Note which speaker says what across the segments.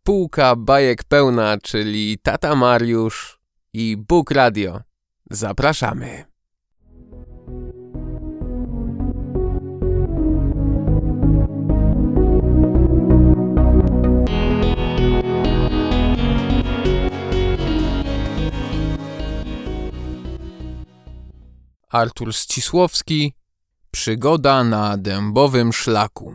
Speaker 1: Półka bajek pełna, czyli tata Mariusz i Bóg Radio. Zapraszamy. Artur Ścisłowski. Przygoda na dębowym szlaku.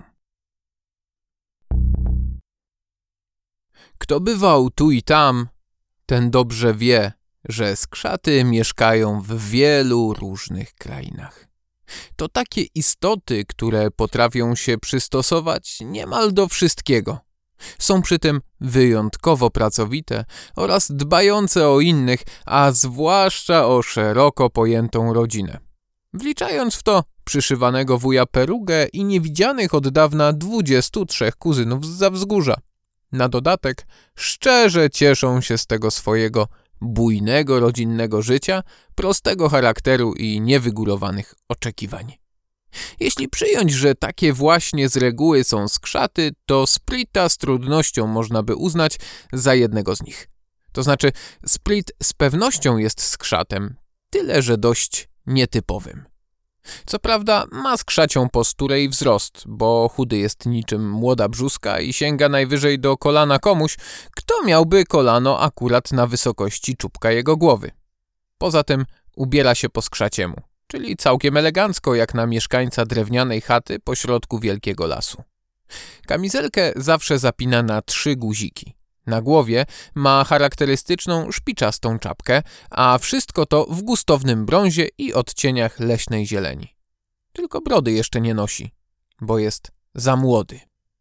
Speaker 1: Kto bywał tu i tam, ten dobrze wie, że skrzaty mieszkają w wielu różnych krainach. To takie istoty, które potrafią się przystosować niemal do wszystkiego. Są przy tym wyjątkowo pracowite oraz dbające o innych, a zwłaszcza o szeroko pojętą rodzinę. Wliczając w to przyszywanego wuja Perugę i niewidzianych od dawna 23 kuzynów zza wzgórza. Na dodatek szczerze cieszą się z tego swojego bujnego rodzinnego życia, prostego charakteru i niewygórowanych oczekiwań. Jeśli przyjąć, że takie właśnie z reguły są skrzaty, to Splita z trudnością można by uznać za jednego z nich. To znaczy, Split z pewnością jest skrzatem, tyle że dość nietypowym. Co prawda ma skrzacią posturę i wzrost, bo chudy jest niczym młoda brzuska i sięga najwyżej do kolana komuś, kto miałby kolano akurat na wysokości czubka jego głowy. Poza tym ubiera się po skrzaciemu, czyli całkiem elegancko jak na mieszkańca drewnianej chaty pośrodku wielkiego lasu. Kamizelkę zawsze zapina na 3 guziki. Na głowie ma charakterystyczną szpiczastą czapkę, a wszystko to w gustownym brązie i odcieniach leśnej zieleni. Tylko brody jeszcze nie nosi, bo jest za młody.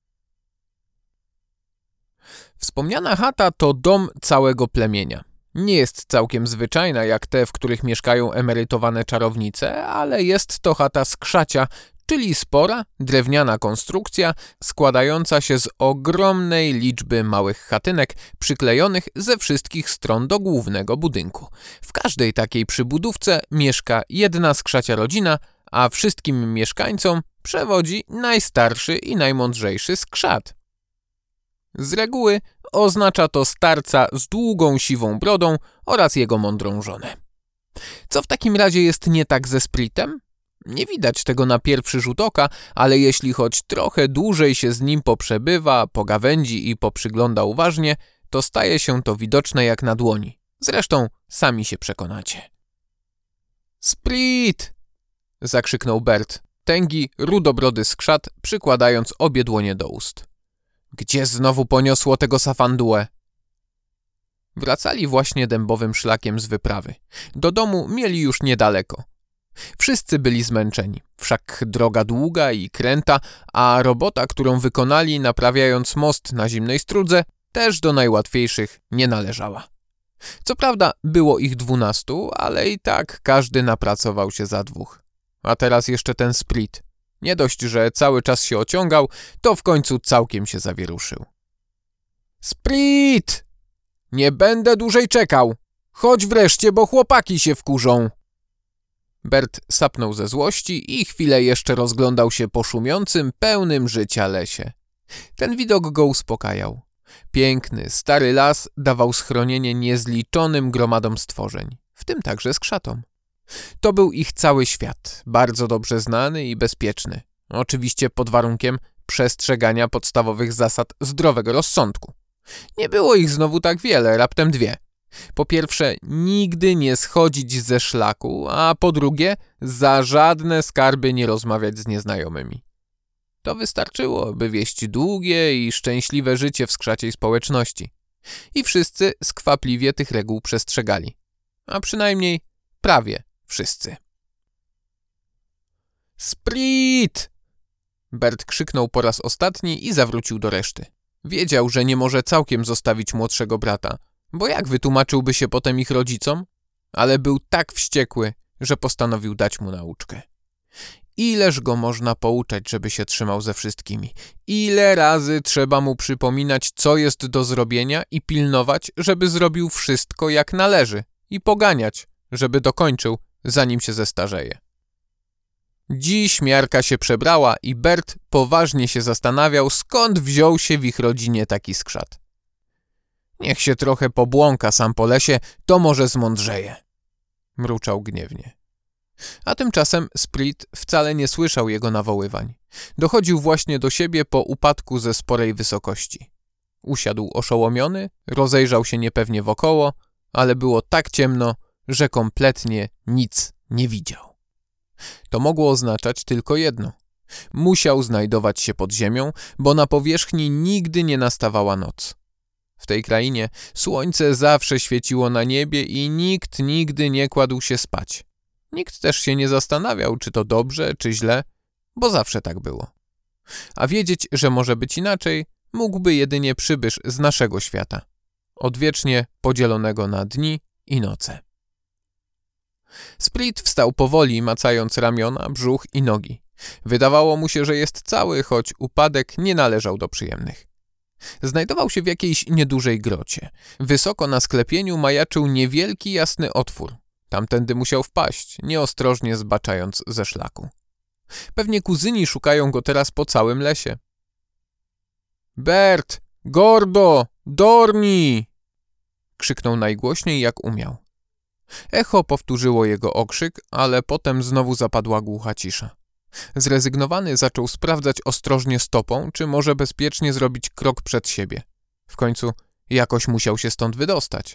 Speaker 1: Wspomniana chata to dom całego plemienia. Nie jest całkiem zwyczajna jak te, w których mieszkają emerytowane czarownice, ale jest to chata skrzacia, czyli spora, drewniana konstrukcja składająca się z ogromnej liczby małych chatynek przyklejonych ze wszystkich stron do głównego budynku. W każdej takiej przybudówce mieszka jedna skrzacia rodzina, a wszystkim mieszkańcom przewodzi najstarszy i najmądrzejszy skrzat. Z reguły oznacza to starca z długą siwą brodą oraz jego mądrą żonę. Co w takim razie jest nie tak ze Splitem? Nie widać tego na pierwszy rzut oka, ale jeśli choć trochę dłużej się z nim poprzebywa, pogawędzi i poprzygląda uważnie, to staje się to widoczne jak na dłoni. Zresztą sami się przekonacie. Split! Zakrzyknął Bert, tęgi, rudobrody skrzat, przykładając obie dłonie do ust. Gdzie znowu poniosło tego safandułę? Wracali właśnie dębowym szlakiem z wyprawy. Do domu mieli już niedaleko. Wszyscy byli zmęczeni, wszak droga długa i kręta, a robota, którą wykonali naprawiając most na Zimnej Strudze, też do najłatwiejszych nie należała. Co prawda było ich 12, ale i tak każdy napracował się za 2. A teraz jeszcze ten Split. Nie dość, że cały czas się ociągał, to w końcu całkiem się zawieruszył. Split! Nie będę dłużej czekał! Chodź wreszcie, bo chłopaki się wkurzą! Bert sapnął ze złości i chwilę jeszcze rozglądał się po szumiącym, pełnym życia lesie. Ten widok go uspokajał. Piękny, stary las dawał schronienie niezliczonym gromadom stworzeń, w tym także skrzatom. To był ich cały świat, bardzo dobrze znany i bezpieczny. Oczywiście pod warunkiem przestrzegania podstawowych zasad zdrowego rozsądku. Nie było ich znowu tak wiele, raptem 2. Po pierwsze, nigdy nie schodzić ze szlaku, a po drugie, za żadne skarby nie rozmawiać z nieznajomymi. To wystarczyło, by wieść długie i szczęśliwe życie w skrzaciej społeczności. I wszyscy skwapliwie tych reguł przestrzegali. A przynajmniej prawie wszyscy. Split! Bert krzyknął po raz ostatni i zawrócił do reszty. Wiedział, że nie może całkiem zostawić młodszego brata, bo jak wytłumaczyłby się potem ich rodzicom? Ale był tak wściekły, że postanowił dać mu nauczkę. Ileż go można pouczać, żeby się trzymał ze wszystkimi? Ile razy trzeba mu przypominać, co jest do zrobienia i pilnować, żeby zrobił wszystko jak należy i poganiać, żeby dokończył, zanim się zestarzeje. Dziś miarka się przebrała i Bert poważnie się zastanawiał, skąd wziął się w ich rodzinie taki skrzat. Niech się trochę pobłąka sam po lesie, to może zmądrzeje. Mruczał gniewnie. A tymczasem Split wcale nie słyszał jego nawoływań. Dochodził właśnie do siebie po upadku ze sporej wysokości. Usiadł oszołomiony, rozejrzał się niepewnie wokoło, ale było tak ciemno, że kompletnie nic nie widział. To mogło oznaczać tylko jedno. Musiał znajdować się pod ziemią, bo na powierzchni nigdy nie nastawała noc. W tej krainie słońce zawsze świeciło na niebie i nikt nigdy nie kładł się spać. Nikt też się nie zastanawiał, czy to dobrze, czy źle, bo zawsze tak było. A wiedzieć, że może być inaczej, mógłby jedynie przybysz z naszego świata, odwiecznie podzielonego na dni i noce. Split wstał powoli, macając ramiona, brzuch i nogi. Wydawało mu się, że jest cały, choć upadek nie należał do przyjemnych. Znajdował się w jakiejś niedużej grocie. Wysoko na sklepieniu majaczył niewielki, jasny otwór. Tamtędy musiał wpaść, nieostrożnie zbaczając ze szlaku. Pewnie kuzyni szukają go teraz po całym lesie. Bert! Gordo! Dorni! Krzyknął najgłośniej jak umiał. Echo powtórzyło jego okrzyk, ale potem znowu zapadła głucha cisza. Zrezygnowany zaczął sprawdzać ostrożnie stopą, czy może bezpiecznie zrobić krok przed siebie. W końcu jakoś musiał się stąd wydostać.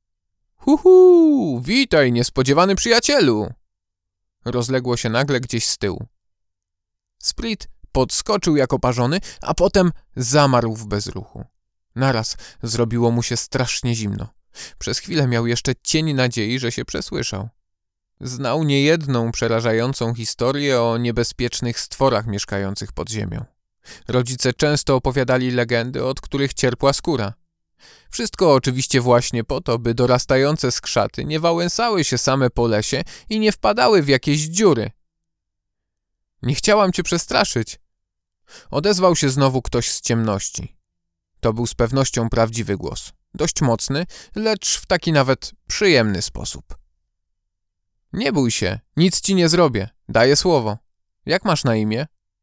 Speaker 1: Huhu! Witaj, niespodziewany przyjacielu! Rozległo się nagle gdzieś z tyłu. Split podskoczył jak oparzony, a potem zamarł w bezruchu. Naraz zrobiło mu się strasznie zimno. Przez chwilę miał jeszcze cień nadziei, że się przesłyszał. Znał niejedną przerażającą historię o niebezpiecznych stworach mieszkających pod ziemią. Rodzice często opowiadali legendy, od których cierpła skóra. Wszystko oczywiście właśnie po to, by dorastające skrzaty nie wałęsały się same po lesie i nie wpadały w jakieś dziury. Nie chciałam cię przestraszyć. Odezwał się znowu ktoś z ciemności. To był z pewnością prawdziwy głos. Dość mocny, lecz w taki nawet przyjemny sposób. Nie bój się, nic ci nie zrobię, daję słowo. Jak masz na imię?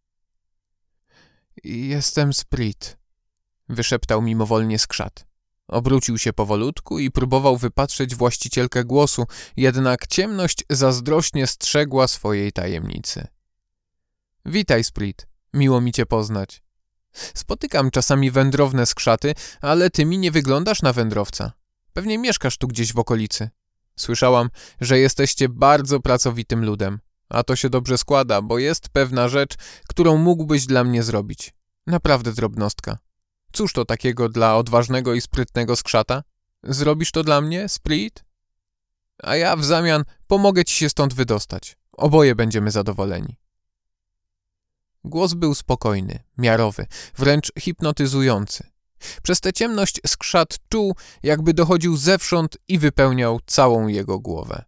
Speaker 1: Jestem Split, wyszeptał mimowolnie skrzat. Obrócił się powolutku i próbował wypatrzeć właścicielkę głosu, jednak ciemność zazdrośnie strzegła swojej tajemnicy. Witaj, Split, miło mi cię poznać. Spotykam czasami wędrowne skrzaty, ale ty mi nie wyglądasz na wędrowca. Pewnie mieszkasz tu gdzieś w okolicy. Słyszałam, że jesteście bardzo pracowitym ludem, a to się dobrze składa, bo jest pewna rzecz, którą mógłbyś dla mnie zrobić. Naprawdę drobnostka. Cóż to takiego dla odważnego i sprytnego skrzata? Zrobisz to dla mnie, Split? A ja w zamian pomogę ci się stąd wydostać. Oboje będziemy zadowoleni. Głos był spokojny, miarowy, wręcz hipnotyzujący. Przez tę ciemność skrzat czuł, jakby dochodził zewsząd i wypełniał całą jego głowę.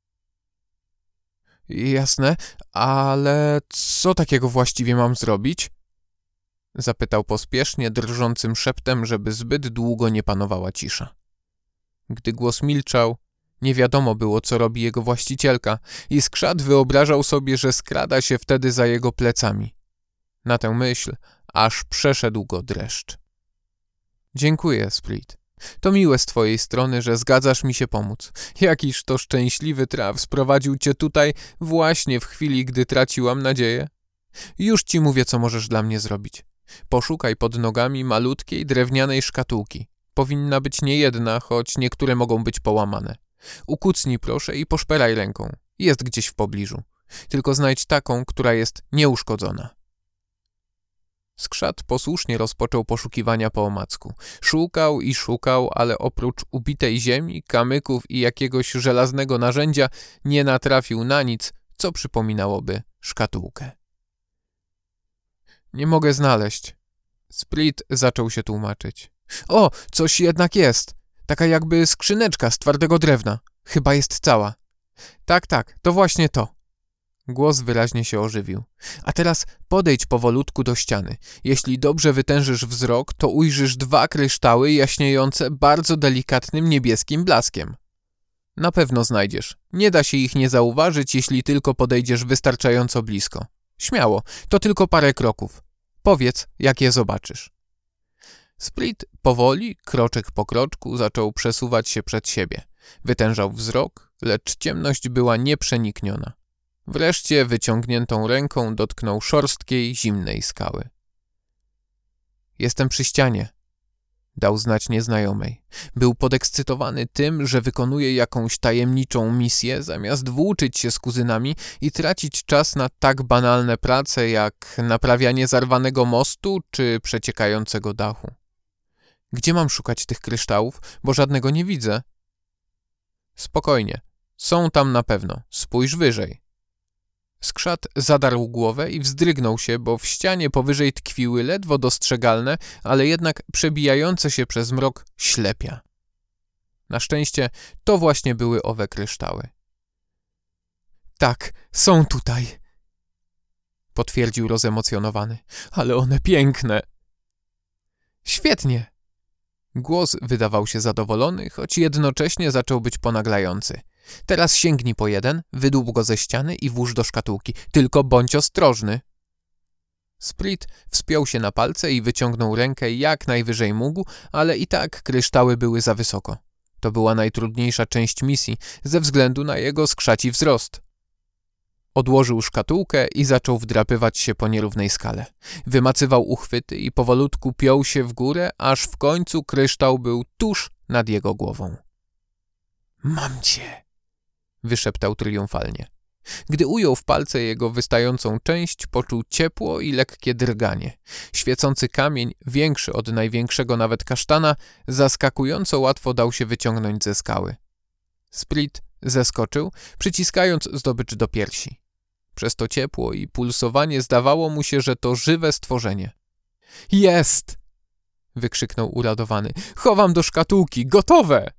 Speaker 1: Jasne, ale co takiego właściwie mam zrobić? Zapytał pospiesznie, drżącym szeptem, żeby zbyt długo nie panowała cisza. Gdy głos milczał, nie wiadomo było, co robi jego właścicielka i skrzat wyobrażał sobie, że skrada się wtedy za jego plecami. Na tę myśl aż przeszedł go dreszcz. Dziękuję, Split. To miłe z twojej strony, że zgadzasz mi się pomóc. Jakiż to szczęśliwy traf sprowadził cię tutaj właśnie w chwili, gdy traciłam nadzieję. Już ci mówię, co możesz dla mnie zrobić. Poszukaj pod nogami malutkiej, drewnianej szkatułki. Powinna być niejedna, choć niektóre mogą być połamane. Ukucnij proszę i poszperaj ręką. Jest gdzieś w pobliżu. Tylko znajdź taką, która jest nieuszkodzona. Skrzat posłusznie rozpoczął poszukiwania po omacku. Szukał i szukał, ale oprócz ubitej ziemi, kamyków i jakiegoś żelaznego narzędzia nie natrafił na nic, co przypominałoby szkatułkę. Nie mogę znaleźć. Split zaczął się tłumaczyć. O, coś jednak jest. Taka jakby skrzyneczka z twardego drewna. Chyba jest cała. Tak, to właśnie to. Głos wyraźnie się ożywił. A teraz podejdź powolutku do ściany. Jeśli dobrze wytężysz wzrok, to ujrzysz 2 kryształy jaśniejące bardzo delikatnym niebieskim blaskiem. Na pewno znajdziesz. Nie da się ich nie zauważyć, jeśli tylko podejdziesz wystarczająco blisko. Śmiało, to tylko parę kroków. Powiedz, jak je zobaczysz. Split powoli, kroczek po kroczku, zaczął przesuwać się przed siebie. Wytężał wzrok, lecz ciemność była nieprzenikniona. Wreszcie wyciągniętą ręką dotknął szorstkiej, zimnej skały. Jestem przy ścianie, dał znać nieznajomej. Był podekscytowany tym, że wykonuje jakąś tajemniczą misję, zamiast włóczyć się z kuzynami i tracić czas na tak banalne prace jak naprawianie zarwanego mostu czy przeciekającego dachu. Gdzie mam szukać tych kryształów, bo żadnego nie widzę? Spokojnie, są tam na pewno, spójrz wyżej. Skrzat zadarł głowę i wzdrygnął się, bo w ścianie powyżej tkwiły ledwo dostrzegalne, ale jednak przebijające się przez mrok ślepia. Na szczęście to właśnie były owe kryształy. Tak, są tutaj, potwierdził rozemocjonowany. Ale one piękne. Świetnie. Głos wydawał się zadowolony, choć jednocześnie zaczął być ponaglający. Teraz sięgnij po jeden, wydłub go ze ściany i włóż do szkatułki. Tylko bądź ostrożny. Split wspiął się na palce i wyciągnął rękę jak najwyżej mógł, ale i tak kryształy były za wysoko. To była najtrudniejsza część misji ze względu na jego skrzaci wzrost. Odłożył szkatułkę i zaczął wdrapywać się po nierównej skale. Wymacywał uchwyty i powolutku piął się w górę, aż w końcu kryształ był tuż nad jego głową. Mam cię! Wyszeptał triumfalnie. Gdy ujął w palce jego wystającą część, poczuł ciepło i lekkie drganie. Świecący kamień, większy od największego nawet kasztana, zaskakująco łatwo dał się wyciągnąć ze skały. Split zeskoczył, przyciskając zdobycz do piersi. Przez to ciepło i pulsowanie zdawało mu się, że to żywe stworzenie. Jest! Wykrzyknął uradowany. Chowam do szkatułki, gotowe!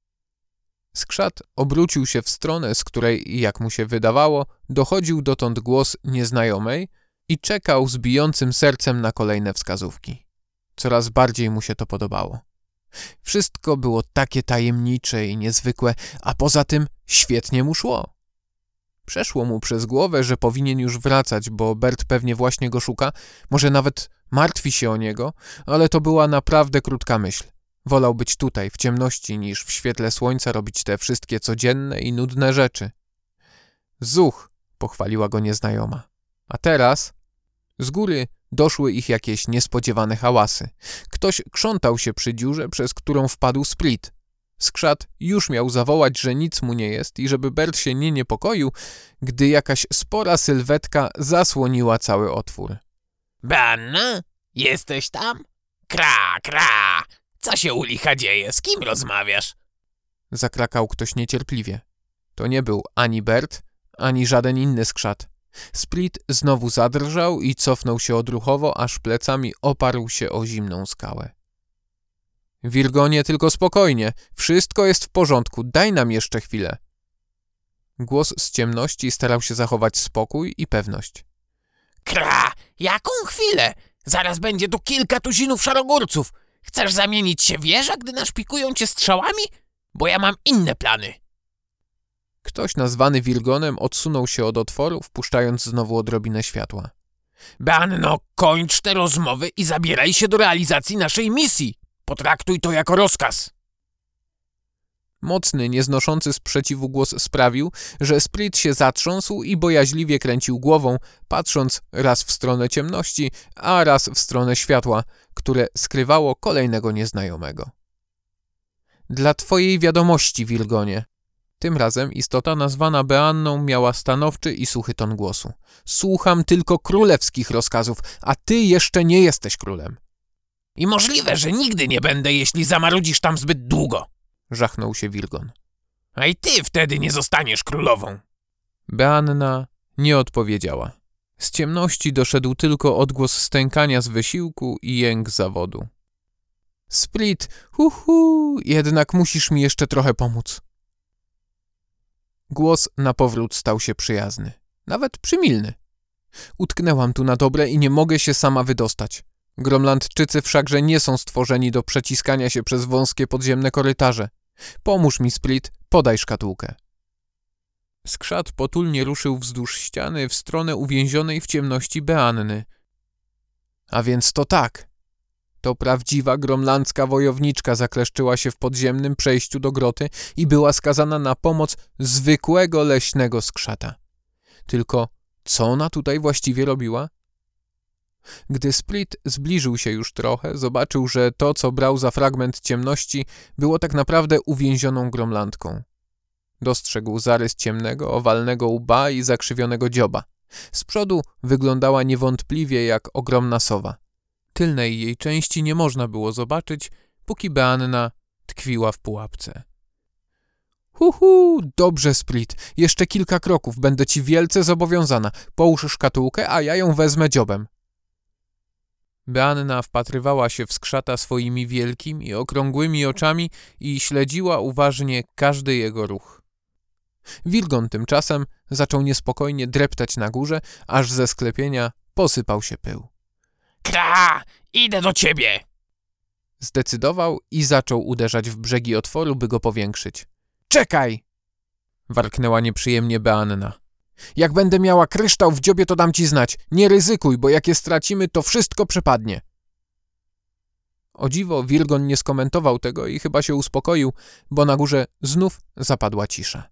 Speaker 1: Skrzat obrócił się w stronę, z której, jak mu się wydawało, dochodził dotąd głos nieznajomej i czekał z bijącym sercem na kolejne wskazówki. Coraz bardziej mu się to podobało. Wszystko było takie tajemnicze i niezwykłe, a poza tym świetnie mu szło. Przeszło mu przez głowę, że powinien już wracać, bo Bert pewnie właśnie go szuka, może nawet martwi się o niego, ale to była naprawdę krótka myśl. Wolał być tutaj, w ciemności, niż w świetle słońca robić te wszystkie codzienne i nudne rzeczy. Zuch, pochwaliła go nieznajoma. A teraz z góry doszły ich jakieś niespodziewane hałasy. Ktoś krzątał się przy dziurze, przez którą wpadł Split. Skrzat już miał zawołać, że nic mu nie jest i żeby Bert się nie niepokoił, gdy jakaś spora sylwetka zasłoniła cały otwór.
Speaker 2: Beanna? Jesteś tam? Kra, kra! Co się u licha dzieje? Z kim rozmawiasz?
Speaker 1: Zakrakał ktoś niecierpliwie. To nie był ani Bert, ani żaden inny skrzat. Split znowu zadrżał i cofnął się odruchowo, aż plecami oparł się o zimną skałę. Wirgonie, tylko spokojnie. Wszystko jest w porządku. Daj nam jeszcze chwilę. Głos z ciemności starał się zachować spokój i pewność.
Speaker 2: Kra! Jaką chwilę? Zaraz będzie tu kilka tuzinów szarogórców. Chcesz zamienić się w jeża, gdy naszpikują cię strzałami? Bo ja mam inne plany.
Speaker 1: Ktoś nazwany Wirgonem odsunął się od otworu, wpuszczając znowu odrobinę światła.
Speaker 2: Beanno, kończ te rozmowy i zabieraj się do realizacji naszej misji. Potraktuj to jako rozkaz.
Speaker 1: Mocny, nieznoszący sprzeciwu głos sprawił, że Split się zatrząsł i bojaźliwie kręcił głową, patrząc raz w stronę ciemności, a raz w stronę światła, które skrywało kolejnego nieznajomego. Dla twojej wiadomości, Wirgonie. Tym razem istota nazwana Beanną miała stanowczy i suchy ton głosu. Słucham tylko królewskich rozkazów, a ty jeszcze nie jesteś królem.
Speaker 2: I możliwe, że nigdy nie będę, jeśli zamarudzisz tam zbyt długo.
Speaker 1: Żachnął się Wirgon.
Speaker 2: A i ty wtedy nie zostaniesz królową.
Speaker 1: Beanna nie odpowiedziała. Z ciemności doszedł tylko odgłos stękania z wysiłku i jęk zawodu. Split, jednak musisz mi jeszcze trochę pomóc. Głos na powrót stał się przyjazny, nawet przymilny. Utknęłam tu na dobre i nie mogę się sama wydostać. Gromlandczycy wszakże nie są stworzeni do przeciskania się przez wąskie podziemne korytarze. Pomóż mi, Split, podaj szkatułkę. Skrzat potulnie ruszył wzdłuż ściany w stronę uwięzionej w ciemności Beanny. A więc to tak. To prawdziwa gromlandzka wojowniczka zakleszczyła się w podziemnym przejściu do groty i była skazana na pomoc zwykłego leśnego skrzata. Tylko co ona tutaj właściwie robiła? Gdy Split zbliżył się już trochę, zobaczył, że to, co brał za fragment ciemności, było tak naprawdę uwięzioną gromlandką. Dostrzegł zarys ciemnego, owalnego łba i zakrzywionego dzioba. Z przodu wyglądała niewątpliwie jak ogromna sowa. Tylnej jej części nie można było zobaczyć, póki Beanna tkwiła w pułapce. Dobrze, Split. Jeszcze kilka kroków, będę ci wielce zobowiązana. Połóż szkatułkę, a ja ją wezmę dziobem. Beanna wpatrywała się w skrzata swoimi wielkimi, okrągłymi oczami i śledziła uważnie każdy jego ruch. Wilgon tymczasem zaczął niespokojnie dreptać na górze, aż ze sklepienia posypał się pył.
Speaker 2: Kra! Idę do ciebie!
Speaker 1: Zdecydował i zaczął uderzać w brzegi otworu, by go powiększyć. Czekaj! Warknęła nieprzyjemnie Beanna. Jak będę miała kryształ w dziobie, to dam ci znać. Nie ryzykuj, bo jak je stracimy, to wszystko przepadnie. O dziwo, Wilgon nie skomentował tego i chyba się uspokoił, bo na górze znów zapadła cisza.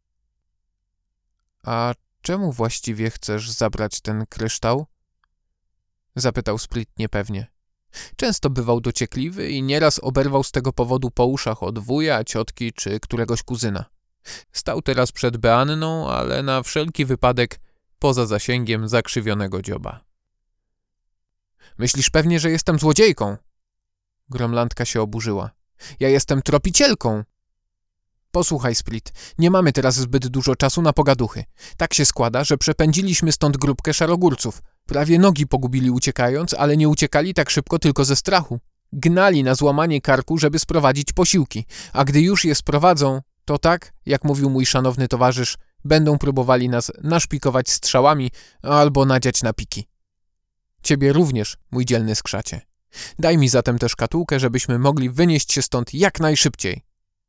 Speaker 1: A czemu właściwie chcesz zabrać ten kryształ? Zapytał Split niepewnie. Często bywał dociekliwy i nieraz oberwał z tego powodu po uszach od wuja, ciotki czy któregoś kuzyna. Stał teraz przed Beanną, ale na wszelki wypadek poza zasięgiem zakrzywionego dzioba. Myślisz pewnie, że jestem złodziejką? Gromlandka się oburzyła. Ja jestem tropicielką. Posłuchaj, Split, nie mamy teraz zbyt dużo czasu na pogaduchy. Tak się składa, że przepędziliśmy stąd grupkę szarogórców. Prawie nogi pogubili uciekając, ale nie uciekali tak szybko tylko ze strachu. Gnali na złamanie karku, żeby sprowadzić posiłki, a gdy już je sprowadzą, to tak, jak mówił mój szanowny towarzysz, będą próbowali nas naszpikować strzałami albo nadziać na piki. Ciebie również, mój dzielny skrzacie. Daj mi zatem tę szkatułkę, żebyśmy mogli wynieść się stąd jak najszybciej.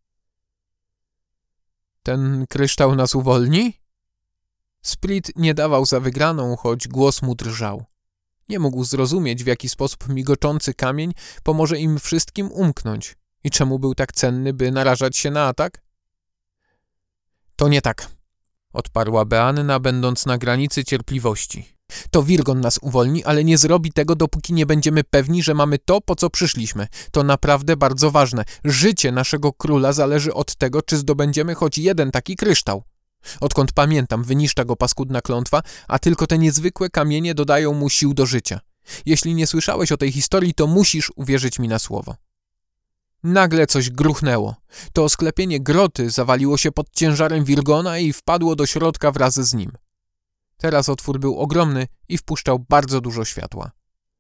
Speaker 1: Ten kryształ nas uwolni? Split nie dawał za wygraną, choć głos mu drżał. Nie mógł zrozumieć, w jaki sposób migoczący kamień pomoże im wszystkim umknąć i czemu był tak cenny, by narażać się na atak. To nie tak, odparła Beanna, będąc na granicy cierpliwości. To Wilgon nas uwolni, ale nie zrobi tego, dopóki nie będziemy pewni, że mamy to, po co przyszliśmy. To naprawdę bardzo ważne. Życie naszego króla zależy od tego, czy zdobędziemy choć jeden taki kryształ. Odkąd pamiętam, wyniszcza go paskudna klątwa, a tylko te niezwykłe kamienie dodają mu sił do życia. Jeśli nie słyszałeś o tej historii, to musisz uwierzyć mi na słowo. Nagle coś gruchnęło. To sklepienie groty zawaliło się pod ciężarem Wilgona i wpadło do środka wraz z nim. Teraz otwór był ogromny i wpuszczał bardzo dużo światła.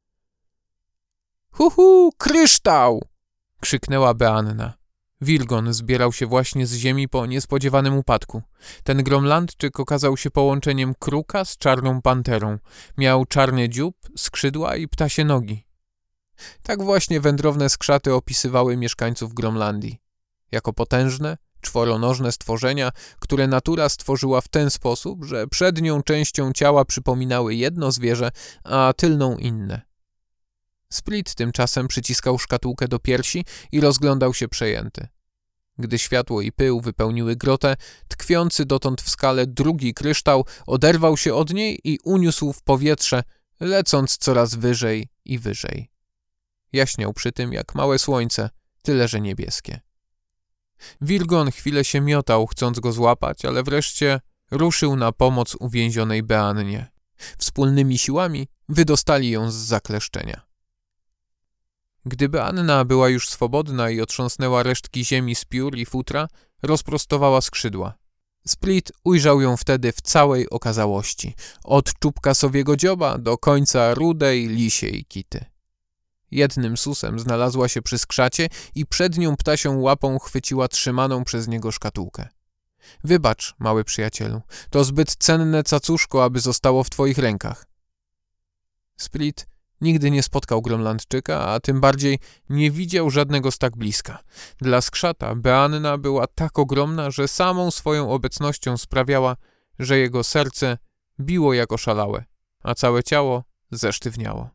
Speaker 1: Kryształ! Krzyknęła Beanna. Wilgon zbierał się właśnie z ziemi po niespodziewanym upadku. Ten Gromlandczyk okazał się połączeniem kruka z czarną panterą. Miał czarny dziób, skrzydła i ptasie nogi. Tak właśnie wędrowne skrzaty opisywały mieszkańców Gromlandii. Jako potężne, czworonożne stworzenia, które natura stworzyła w ten sposób, że przednią częścią ciała przypominały jedno zwierzę, a tylną inne. Split tymczasem przyciskał szkatułkę do piersi i rozglądał się przejęty. Gdy światło i pył wypełniły grotę, tkwiący dotąd w skale drugi kryształ oderwał się od niej i uniósł w powietrze, lecąc coraz wyżej i wyżej. Jaśniał przy tym jak małe słońce, tyle że niebieskie. Wilgon chwilę się miotał, chcąc go złapać, ale wreszcie ruszył na pomoc uwięzionej Beannie. Wspólnymi siłami wydostali ją z zakleszczenia. Gdy Beanna była już swobodna i otrząsnęła resztki ziemi z piór i futra, rozprostowała skrzydła. Split ujrzał ją wtedy w całej okazałości, od czubka sowiego dzioba do końca rudej, lisiej kity. Jednym susem znalazła się przy skrzacie i przednią ptasią łapą chwyciła trzymaną przez niego szkatułkę. Wybacz, mały przyjacielu, to zbyt cenne cacuszko, aby zostało w twoich rękach. Split nigdy nie spotkał Gromlandczyka, a tym bardziej nie widział żadnego z tak bliska. Dla skrzata Beanna była tak ogromna, że samą swoją obecnością sprawiała, że jego serce biło jak oszalałe, a całe ciało zesztywniało.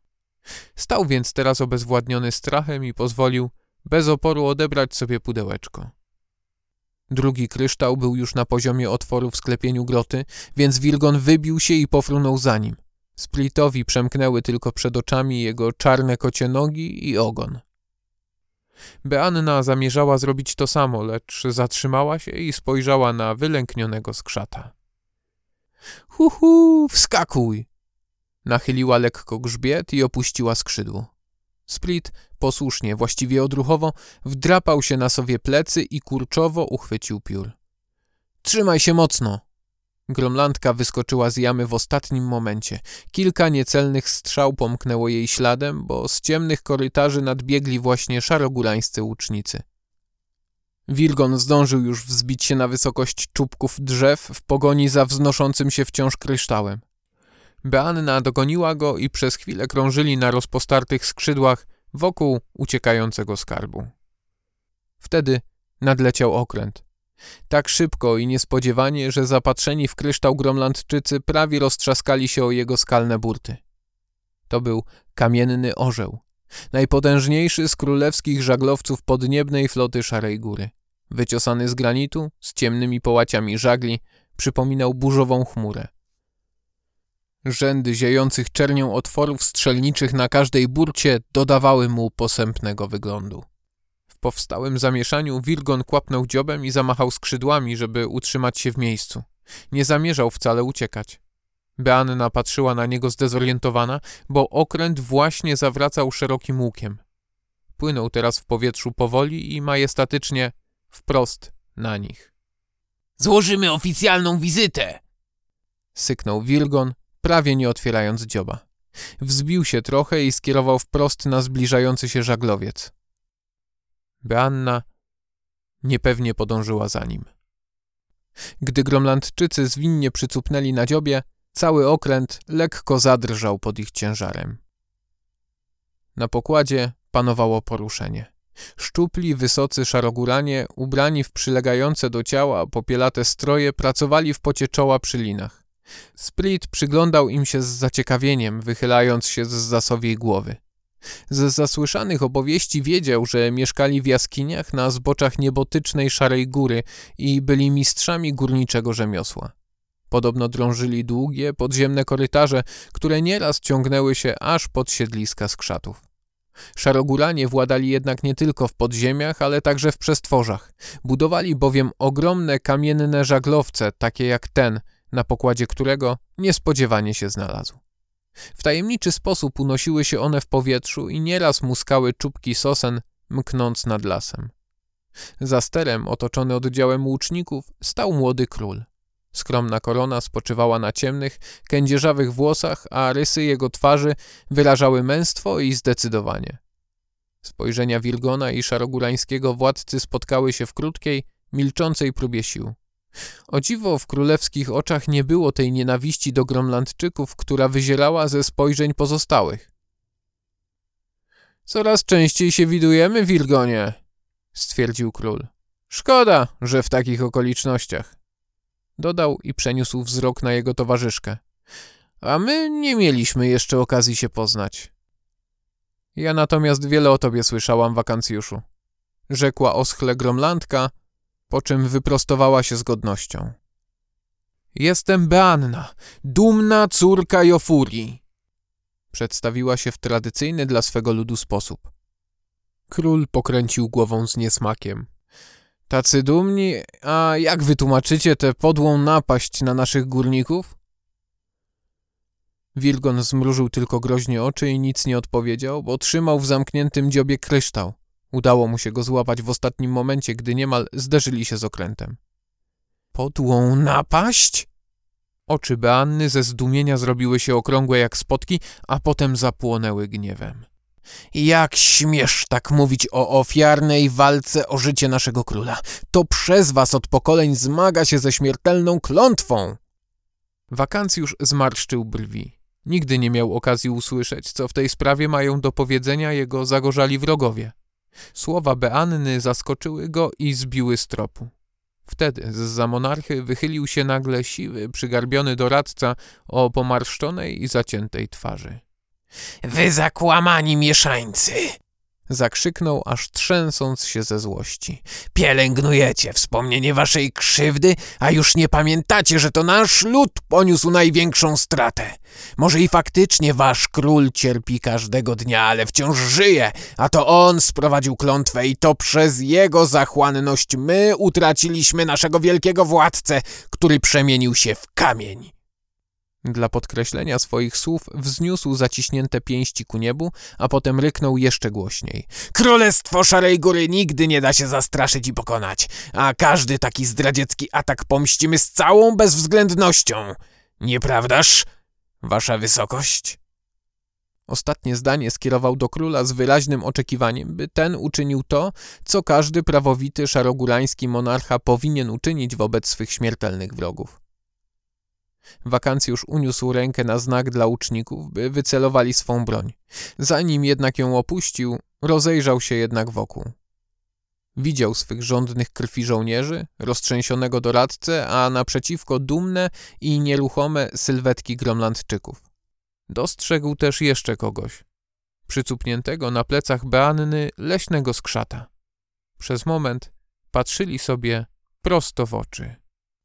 Speaker 1: Stał więc teraz obezwładniony strachem i pozwolił bez oporu odebrać sobie pudełeczko. Drugi kryształ był już na poziomie otworu w sklepieniu groty, więc Wilgon wybił się i pofrunął za nim. Splitowi przemknęły tylko przed oczami jego czarne kocie nogi i ogon. Beanna zamierzała zrobić to samo, lecz zatrzymała się i spojrzała na wylęknionego skrzata. Wskakuj! Nachyliła lekko grzbiet i opuściła skrzydło. Split posłusznie, właściwie odruchowo, wdrapał się na sobie plecy i kurczowo uchwycił piór. Trzymaj się mocno! Gromlandka wyskoczyła z jamy w ostatnim momencie. Kilka niecelnych strzał pomknęło jej śladem, bo z ciemnych korytarzy nadbiegli właśnie szarogulańscy łucznicy. Wilgon zdążył już wzbić się na wysokość czubków drzew w pogoni za wznoszącym się wciąż kryształem. Beanna dogoniła go i przez chwilę krążyli na rozpostartych skrzydłach wokół uciekającego skarbu. Wtedy nadleciał okręt. Tak szybko i niespodziewanie, że zapatrzeni w kryształ Gromlandczycy prawie roztrzaskali się o jego skalne burty. To był kamienny orzeł, najpotężniejszy z królewskich żaglowców podniebnej floty Szarej Góry. Wyciosany z granitu, z ciemnymi połaciami żagli, przypominał burzową chmurę. Rzędy ziejących czernią otworów strzelniczych na każdej burcie dodawały mu posępnego wyglądu. W powstałym zamieszaniu Wilgon kłapnął dziobem i zamachał skrzydłami, żeby utrzymać się w miejscu. Nie zamierzał wcale uciekać. Beanna patrzyła na niego zdezorientowana, bo okręt właśnie zawracał szerokim łukiem. Płynął teraz w powietrzu powoli i majestatycznie wprost na nich.
Speaker 2: Złożymy oficjalną wizytę!
Speaker 1: Syknął Wilgon, prawie nie otwierając dzioba. Wzbił się trochę i skierował wprost na zbliżający się żaglowiec. Beanna niepewnie podążyła za nim. Gdy Gromlandczycy zwinnie przycupnęli na dziobie, cały okręt lekko zadrżał pod ich ciężarem. Na pokładzie panowało poruszenie. Szczupli, wysocy szarogóranie, ubrani w przylegające do ciała popielate stroje, pracowali w pocie czoła przy linach. Split przyglądał im się z zaciekawieniem, wychylając się zza sowiej głowy. Z zasłyszanych opowieści wiedział, że mieszkali w jaskiniach na zboczach niebotycznej Szarej Góry i byli mistrzami górniczego rzemiosła. Podobno drążyli długie, podziemne korytarze, które nieraz ciągnęły się aż pod siedliska skrzatów. Szarogóranie władali jednak nie tylko w podziemiach, ale także w przestworzach. Budowali bowiem ogromne kamienne żaglowce, takie jak ten, na pokładzie którego niespodziewanie się znalazł. W tajemniczy sposób unosiły się one w powietrzu i nieraz muskały czubki sosen, mknąc nad lasem. Za sterem, otoczony oddziałem łuczników, stał młody król. Skromna korona spoczywała na ciemnych, kędzierzawych włosach, a rysy jego twarzy wyrażały męstwo i zdecydowanie. Spojrzenia Wilgona i szarogórańskiego władcy spotkały się w krótkiej, milczącej próbie sił. O dziwo w królewskich oczach nie było tej nienawiści do Gromlandczyków, która wyzierała ze spojrzeń pozostałych. Coraz częściej się widujemy, Wilgonie, stwierdził król. Szkoda, że w takich okolicznościach. Dodał i przeniósł wzrok na jego towarzyszkę. A my nie mieliśmy jeszcze okazji się poznać. Ja natomiast wiele o tobie słyszałam, wakancjuszu, rzekła oschle Gromlandka, po czym wyprostowała się z godnością. Jestem Beanna, dumna córka Jofurii. Przedstawiła się w tradycyjny dla swego ludu sposób. Król pokręcił głową z niesmakiem. Tacy dumni, a jak wytłumaczycie tę podłą napaść na naszych górników? Wilgon zmrużył tylko groźnie oczy i nic nie odpowiedział, bo trzymał w zamkniętym dziobie kryształ. Udało mu się go złapać w ostatnim momencie, gdy niemal zderzyli się z okrętem. Podłą napaść? Oczy Beanny ze zdumienia zrobiły się okrągłe jak spotki, a potem zapłonęły gniewem. Jak śmiesz tak mówić o ofiarnej walce o życie naszego króla? To przez was od pokoleń zmaga się ze śmiertelną klątwą! Wakancjusz zmarszczył brwi. Nigdy nie miał okazji usłyszeć, co w tej sprawie mają do powiedzenia jego zagorzali wrogowie. Słowa Beanny zaskoczyły go i zbiły z tropu. Wtedy zza monarchy wychylił się nagle siwy, przygarbiony doradca o pomarszczonej i zaciętej twarzy.
Speaker 2: Wy zakłamani mieszańcy!
Speaker 1: Zakrzyknął, aż trzęsąc się ze złości.
Speaker 2: Pielęgnujecie wspomnienie waszej krzywdy, a już nie pamiętacie, że to nasz lud poniósł największą stratę. Może i faktycznie wasz król cierpi każdego dnia, ale wciąż żyje, a to on sprowadził klątwę i to przez jego zachłanność my utraciliśmy naszego wielkiego władcę, który przemienił się w kamień.
Speaker 1: Dla podkreślenia swoich słów wzniósł zaciśnięte pięści ku niebu, a potem ryknął jeszcze głośniej.
Speaker 2: Królestwo Szarej Góry nigdy nie da się zastraszyć i pokonać, a każdy taki zdradziecki atak pomścimy z całą bezwzględnością. Nieprawdaż, wasza wysokość?
Speaker 1: Ostatnie zdanie skierował do króla z wyraźnym oczekiwaniem, by ten uczynił to, co każdy prawowity szarogórański monarcha powinien uczynić wobec swych śmiertelnych wrogów. Wakancjusz uniósł rękę na znak dla łuczników, by wycelowali swą broń. Zanim jednak ją opuścił, rozejrzał się jednak wokół. Widział swych żądnych krwi żołnierzy, roztrzęsionego doradcę, a naprzeciwko dumne i nieruchome sylwetki Gromlandczyków. Dostrzegł też jeszcze kogoś, przycupniętego na plecach Beanny leśnego skrzata. Przez moment patrzyli sobie prosto w oczy.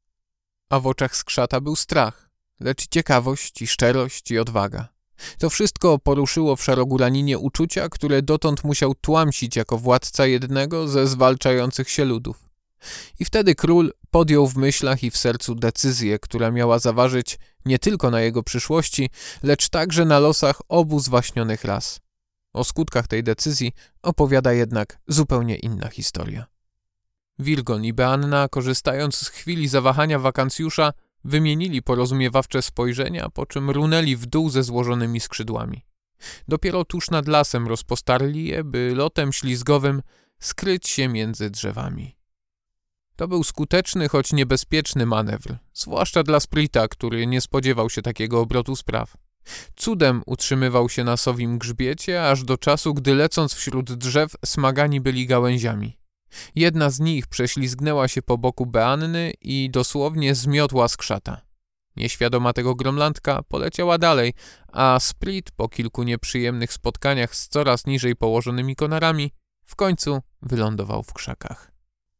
Speaker 1: A w oczach skrzata był strach, lecz ciekawość i szczerość i odwaga. To wszystko poruszyło w Szarogóraninie uczucia, które dotąd musiał tłamsić jako władca jednego ze zwalczających się ludów. I wtedy król podjął w myślach i w sercu decyzję, która miała zaważyć nie tylko na jego przyszłości, lecz także na losach obu zwaśnionych ras. O skutkach tej decyzji opowiada jednak zupełnie inna historia. Wilgon i Beanna, korzystając z chwili zawahania Wakancjusza, wymienili porozumiewawcze spojrzenia, po czym runęli w dół ze złożonymi skrzydłami. Dopiero tuż nad lasem rozpostarli je, by lotem ślizgowym skryć się między drzewami. To był skuteczny, choć niebezpieczny manewr, zwłaszcza dla Splita, który nie spodziewał się takiego obrotu spraw. Cudem utrzymywał się na sowim grzbiecie, aż do czasu, gdy lecąc wśród drzew smagani byli gałęziami. Jedna z nich prześlizgnęła się po boku Beanny i dosłownie zmiotła skrzata. Nieświadoma tego Gromlandka poleciała dalej, a Split po kilku nieprzyjemnych spotkaniach z coraz niżej położonymi konarami w końcu wylądował w krzakach.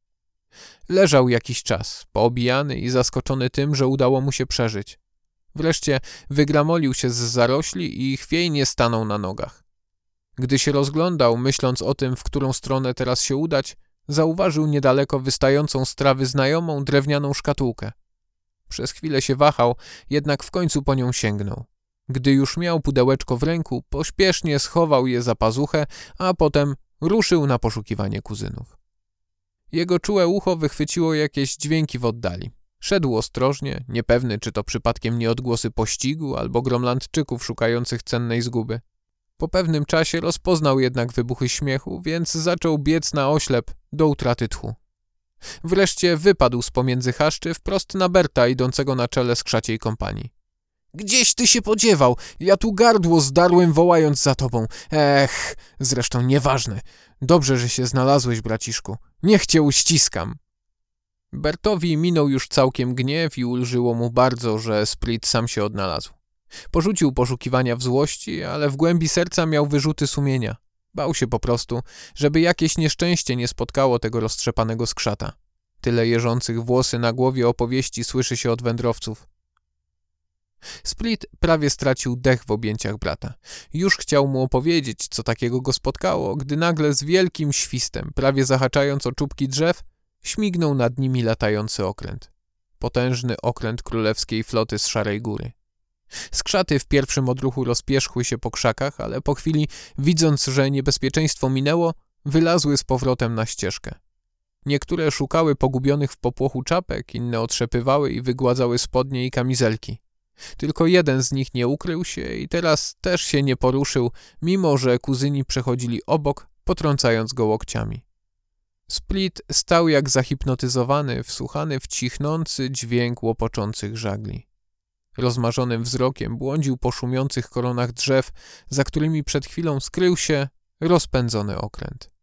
Speaker 1: Leżał jakiś czas, poobijany i zaskoczony tym, że udało mu się przeżyć. Wreszcie wygramolił się z zarośli i chwiejnie stanął na nogach. Gdy się rozglądał, myśląc o tym, w którą stronę teraz się udać, zauważył niedaleko wystającą z trawy znajomą drewnianą szkatułkę. Przez chwilę się wahał, jednak w końcu po nią sięgnął. Gdy już miał pudełeczko w ręku, pośpiesznie schował je za pazuchę, a potem ruszył na poszukiwanie kuzynów. Jego czułe ucho wychwyciło jakieś dźwięki w oddali. Szedł ostrożnie, niepewny, czy to przypadkiem nie odgłosy pościgu albo Gromlandczyków szukających cennej zguby. Po pewnym czasie rozpoznał jednak wybuchy śmiechu, więc zaczął biec na oślep do utraty tchu. Wreszcie wypadł z pomiędzy chaszczy wprost na Berta idącego na czele skrzaciej kompanii. Gdzieś ty się podziewał? Ja tu gardło zdarłem wołając za tobą. Zresztą nieważne. Dobrze, że się znalazłeś, braciszku. Niech cię uściskam. Bertowi minął już całkiem gniew i ulżyło mu bardzo, że Split sam się odnalazł. Porzucił poszukiwania w złości, ale w głębi serca miał wyrzuty sumienia. Bał się po prostu, żeby jakieś nieszczęście nie spotkało tego roztrzepanego skrzata. Tyle jeżących włosy na głowie opowieści słyszy się od wędrowców. Split prawie stracił dech w objęciach brata. Już chciał mu opowiedzieć, co takiego go spotkało, gdy nagle z wielkim świstem, prawie zahaczając o czubki drzew, śmignął nad nimi latający okręt. Potężny okręt królewskiej floty z Szarej Góry. Skrzaty w pierwszym odruchu rozpierzchły się po krzakach, ale po chwili, widząc, że niebezpieczeństwo minęło, wylazły z powrotem na ścieżkę. Niektóre szukały pogubionych w popłochu czapek, inne otrzepywały i wygładzały spodnie i kamizelki. Tylko jeden z nich nie ukrył się i teraz też się nie poruszył, mimo że kuzyni przechodzili obok, potrącając go łokciami. Split stał jak zahipnotyzowany, wsłuchany w cichnący dźwięk łopoczących żagli. Rozmarzonym wzrokiem błądził po szumiących koronach drzew, za którymi przed chwilą skrył się rozpędzony okręt.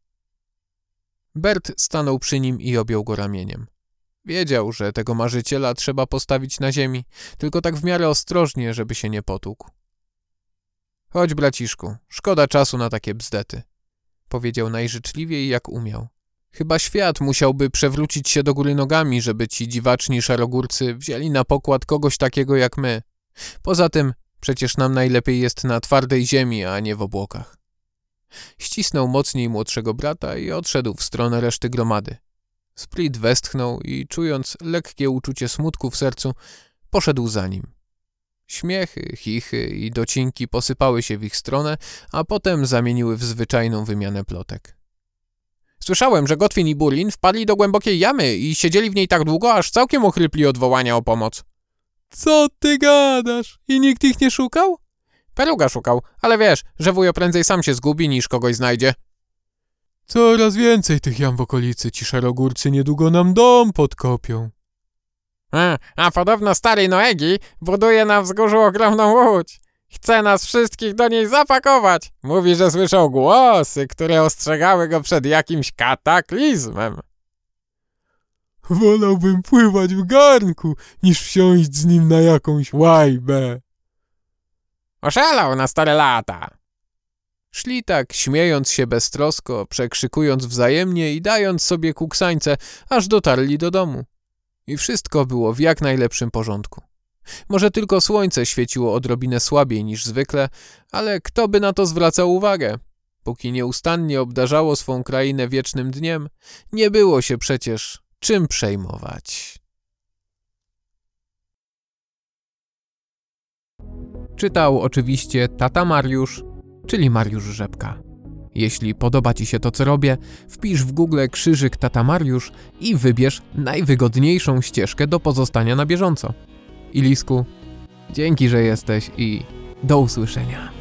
Speaker 1: Bert stanął przy nim i objął go ramieniem. Wiedział, że tego marzyciela trzeba postawić na ziemi, tylko tak w miarę ostrożnie, żeby się nie potłukł. Chodź, braciszku, szkoda czasu na takie bzdety, powiedział najżyczliwiej jak umiał. Chyba świat musiałby przewrócić się do góry nogami, żeby ci dziwaczni szarogórcy wzięli na pokład kogoś takiego jak my. Poza tym przecież nam najlepiej jest na twardej ziemi, a nie w obłokach. Ścisnął mocniej młodszego brata i odszedł w stronę reszty gromady. Split westchnął i, czując lekkie uczucie smutku w sercu, poszedł za nim. Śmiechy, chichy i docinki posypały się w ich stronę, a potem zamieniły w zwyczajną wymianę plotek. Słyszałem, że Gotwin i Burin wpadli do głębokiej jamy i siedzieli w niej tak długo, aż całkiem ochrypli od wołania o pomoc. Co ty gadasz? I nikt ich nie szukał? Peluga szukał, ale wiesz, że wujo prędzej sam się zgubi, niż kogoś znajdzie. Coraz więcej tych jam w okolicy, ci szarogórcy niedługo nam dom podkopią. A podobno stary Noegi buduje na wzgórzu ogromną łódź. Chce nas wszystkich do niej zapakować. Mówi, że słyszał głosy, które ostrzegały go przed jakimś kataklizmem. Wolałbym pływać w garnku, niż wsiąść z nim na jakąś łajbę. Oszalał na stare lata. Szli tak, śmiejąc się beztrosko, przekrzykując wzajemnie i dając sobie kuksańce, aż dotarli do domu. I wszystko było w jak najlepszym porządku. Może tylko słońce świeciło odrobinę słabiej niż zwykle, ale kto by na to zwracał uwagę? Póki nieustannie obdarzało swą krainę wiecznym dniem, nie było się przecież czym przejmować. Czytał oczywiście tata Mariusz, czyli Mariusz Rzepka. Jeśli podoba Ci się to, co robię, wpisz w Google krzyżyk tata Mariusz i wybierz najwygodniejszą ścieżkę do pozostania na bieżąco. Ilisku, dzięki, że jesteś i do usłyszenia.